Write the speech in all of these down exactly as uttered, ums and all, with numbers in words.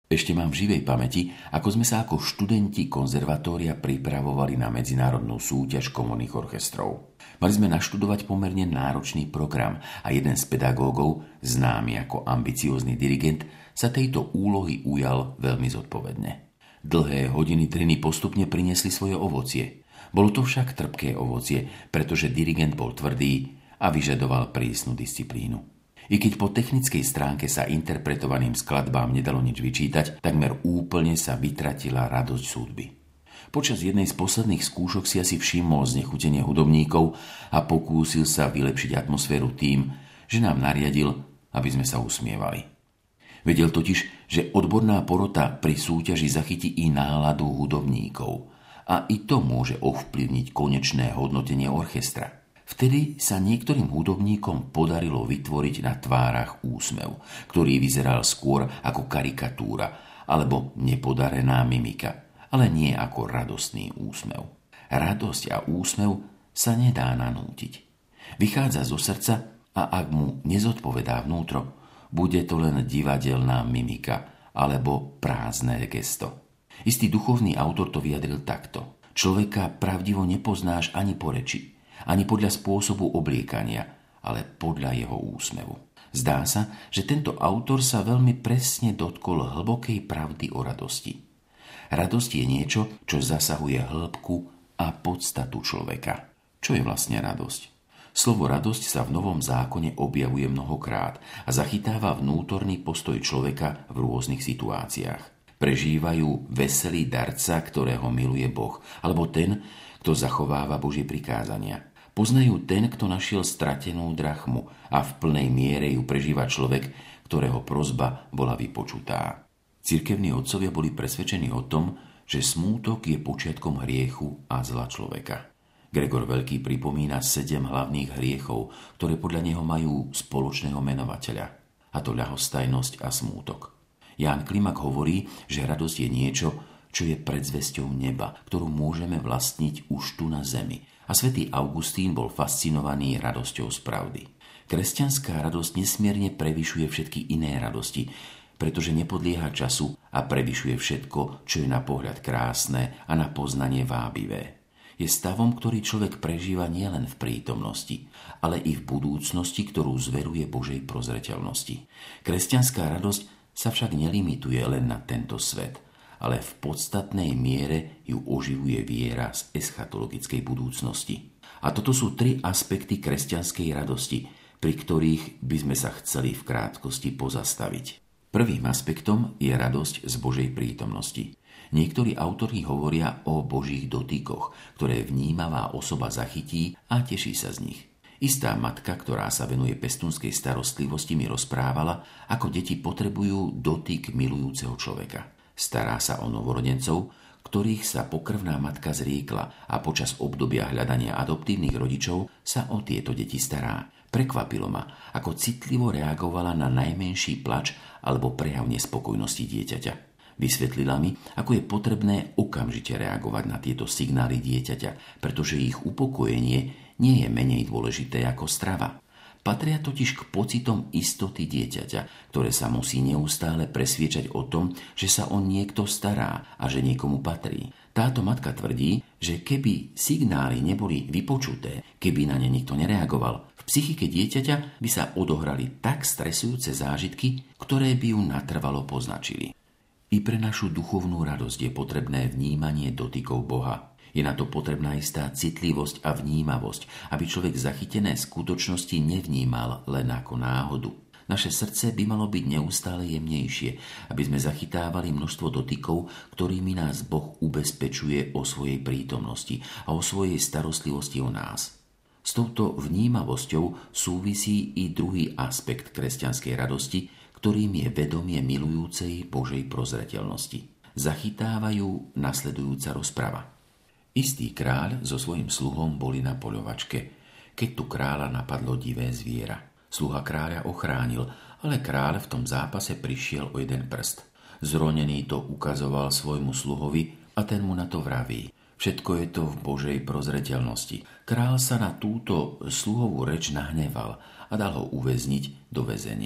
Ešte mám v živej pamäti, ako sme sa ako študenti konzervatória pripravovali na medzinárodnú súťaž komorných orchestrov. Mali sme naštudovať pomerne náročný program a jeden z pedagógov, známy ako ambiciózny dirigent, sa tejto úlohy ujal veľmi zodpovedne. Dlhé hodiny triny postupne priniesli svoje ovocie. Bolo to však trpké ovocie, pretože dirigent bol tvrdý a vyžadoval prísnu disciplínu. I keď po technickej stránke sa interpretovaným skladbám nedalo nič vyčítať, takmer úplne sa vytratila radosť súdby. Počas jednej z posledných skúšok si asi všimol znechutenie hudobníkov a pokúsil sa vylepšiť atmosféru tým, že nám nariadil, aby sme sa usmievali. Vedel totiž, že odborná porota pri súťaži zachytí i náladu hudobníkov a i to môže ovplyvniť konečné hodnotenie orchestra. Vtedy sa niektorým hudobníkom podarilo vytvoriť na tvárach úsmev, ktorý vyzeral skôr ako karikatúra alebo nepodarená mimika, ale nie ako radostný úsmev. Radosť a úsmev sa nedá nanútiť. Vychádza zo srdca a ak mu nezodpovedá vnútro, bude to len divadelná mimika alebo prázdne gesto. Istý duchovný autor to vyjadril takto. Človeka pravdivo nepoznáš ani po reči, ani podľa spôsobu obliekania, ale podľa jeho úsmevu. Zdá sa, že tento autor sa veľmi presne dotkol hlbokej pravdy o radosti. Radosť je niečo, čo zasahuje hĺbku a podstatu človeka. Čo je vlastne radosť? Slovo radosť sa v Novom zákone objavuje mnohokrát a zachytáva vnútorný postoj človeka v rôznych situáciách. Prežívajú veselý darca, ktorého miluje Boh, alebo ten, kto zachováva Božie prikázania. Poznajú ten, kto našiel stratenú drachmu a v plnej miere ju prežíva človek, ktorého prosba bola vypočutá. Cirkevní otcovia boli presvedčení o tom, že smútok je počiatkom hriechu a zla človeka. Gregor Veľký pripomína sedem hlavných hriechov, ktoré podľa neho majú spoločného menovateľa, a to ľahostajnosť a smútok. Ján Klimak hovorí, že radosť je niečo, čo je predzvesťou neba, ktorú môžeme vlastniť už tu na zemi. A svätý Augustín bol fascinovaný radosťou z pravdy. Kresťanská radosť nesmierne prevyšuje všetky iné radosti, pretože nepodlieha času a prevyšuje všetko, čo je na pohľad krásne a na poznanie vábivé. Je stavom, ktorý človek prežíva nielen v prítomnosti, ale i v budúcnosti, ktorú zveruje Božej prozreteľnosti. Kresťanská radosť sa však nelimituje len na tento svet, ale v podstatnej miere ju oživuje viera z eschatologickej budúcnosti. A toto sú tri aspekty kresťanskej radosti, pri ktorých by sme sa chceli v krátkosti pozastaviť. Prvým aspektom je radosť z Božej prítomnosti. Niektorí autori hovoria o Božích dotykoch, ktoré vnímavá osoba zachytí a teší sa z nich. Istá matka, ktorá sa venuje pestúnskej starostlivosti, mi rozprávala, ako deti potrebujú dotyk milujúceho človeka. Stará sa o novorodencov, ktorých sa pokrvná matka zriekla a počas obdobia hľadania adoptívnych rodičov sa o tieto deti stará. Prekvapilo ma, ako citlivo reagovala na najmenší plač alebo prejav nespokojnosti dieťaťa. Vysvetlila mi, ako je potrebné okamžite reagovať na tieto signály dieťaťa, pretože ich upokojenie nie je menej dôležité ako strava. Patria totiž k pocitom istoty dieťaťa, ktoré sa musí neustále presviečať o tom, že sa on niekto stará a že niekomu patrí. Táto matka tvrdí, že keby signály neboli vypočuté, keby na ne nikto nereagoval, v psychike dieťaťa by sa odohrali tak stresujúce zážitky, ktoré by ju natrvalo poznačili. I pre našu duchovnú radosť je potrebné vnímanie dotykov Boha. Je na to potrebná istá citlivosť a vnímavosť, aby človek zachytené skutočnosti nevnímal len ako náhodu. Naše srdce by malo byť neustále jemnejšie, aby sme zachytávali množstvo dotykov, ktorými nás Boh ubezpečuje o svojej prítomnosti a o svojej starostlivosti o nás. S touto vnímavosťou súvisí i druhý aspekt kresťanskej radosti, ktorým je vedomie milujúcej Božej prozreteľnosti. Zachytávajú nasledujúca rozprava. Istý kráľ so svojím sluhom boli na poľovačke, keď tu kráľa napadlo divé zviera. Sluha kráľa ochránil, ale kráľ v tom zápase prišiel o jeden prst. Zronený to ukazoval svojmu sluhovi a ten mu na to vraví. Všetko je to v Božej prozreteľnosti. Kráľ sa na túto sluhovú reč nahneval a dal ho uväzniť do väzenia.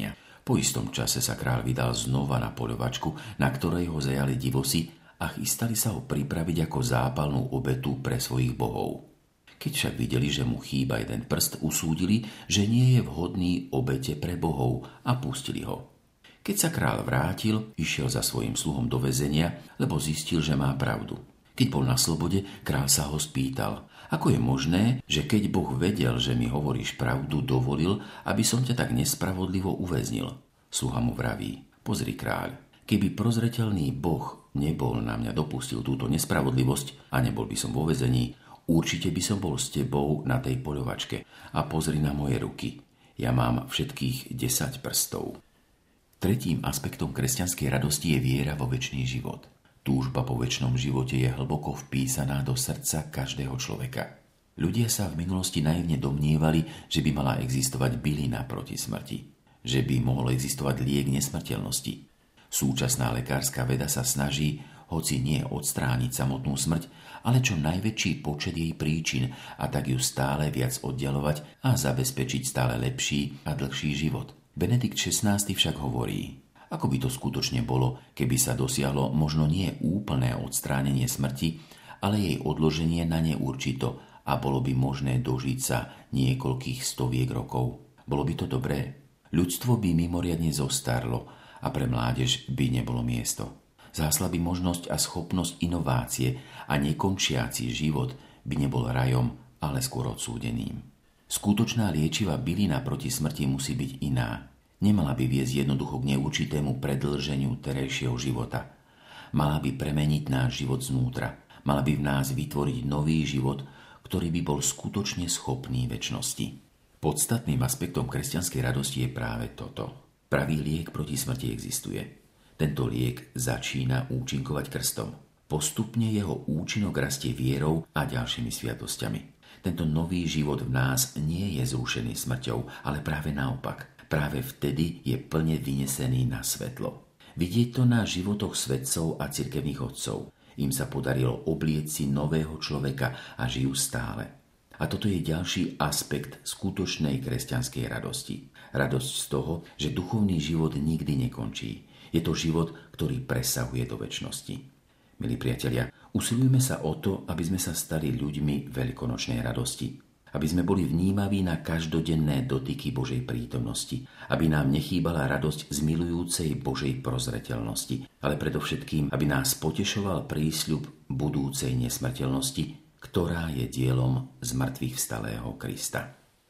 Po istom čase sa kráľ vydal znova na poľovačku, na ktorej ho zajali divosi a chystali sa ho pripraviť ako zápalnú obetu pre svojich bohov. Keď však videli, že mu chýba jeden prst, usúdili, že nie je vhodný obete pre bohov a pustili ho. Keď sa kráľ vrátil, išiel za svojím sluhom do väzenia, lebo zistil, že má pravdu. Keď bol na slobode, kráľ sa ho spýtal: ako je možné, že keď Boh vedel, že mi hovoríš pravdu, dovolil, aby som ťa tak nespravodlivo uväznil? Sluha mu vraví: pozri, kráľ, keby prozreteľný Boh nebol na mňa dopustil túto nespravodlivosť a nebol by som vo väzení, určite by som bol s tebou na tej poľovačke. A pozri na moje ruky. Ja mám všetkých desať prstov. Tretím aspektom kresťanskej radosti je viera vo večný život. Túžba po večnom živote je hlboko vpísaná do srdca každého človeka. Ľudia sa v minulosti naivne domnievali, že by mala existovať bylina proti smrti, že by mohol existovať liek nesmrteľnosti. Súčasná lekárska veda sa snaží, hoci nie odstrániť samotnú smrť, ale čo najväčší počet jej príčin a tak ju stále viac oddialovať a zabezpečiť stále lepší a dlhší život. Benedikt šestnásty však hovorí: ako by to skutočne bolo, keby sa dosiahlo možno nie úplné odstránenie smrti, ale jej odloženie na neurčito a bolo by možné dožiť sa niekoľkých stoviek rokov. Bolo by to dobré? Ľudstvo by mimoriadne zostarlo a pre mládež by nebolo miesto. Zásla by možnosť a schopnosť inovácie a nekončiaci život by nebol rajom, ale skôr odsúdeným. Skutočná liečivá bylina proti smrti musí byť iná. Nemala by viesť jednoducho k neurčitému predĺženiu terajšieho života. Mala by premeniť náš život znútra. Mala by v nás vytvoriť nový život, ktorý by bol skutočne schopný večnosti. Podstatným aspektom kresťanskej radosti je práve toto. Pravý liek proti smrti existuje. Tento liek začína účinkovať krstom. Postupne jeho účinok rastie vierou a ďalšími sviatosťami. Tento nový život v nás nie je zrušený smrťou, ale práve naopak. Práve vtedy je plne vynesený na svetlo. Vidieť to na životoch svetcov a cirkevných otcov. Im sa podarilo oblieť si nového človeka a žijú stále. A toto je ďalší aspekt skutočnej kresťanskej radosti. Radosť z toho, že duchovný život nikdy nekončí. Je to život, ktorý presahuje do večnosti. Milí priatelia, usilujme sa o to, aby sme sa stali ľuďmi veľkonočnej radosti. Aby sme boli vnímaví na každodenné dotyky Božej prítomnosti. Aby nám nechýbala radosť z milujúcej Božej prozreteľnosti. Ale predovšetkým, aby nás potešoval prísľub budúcej nesmrteľnosti, ktorá je dielom zmŕtvychvstalého Krista.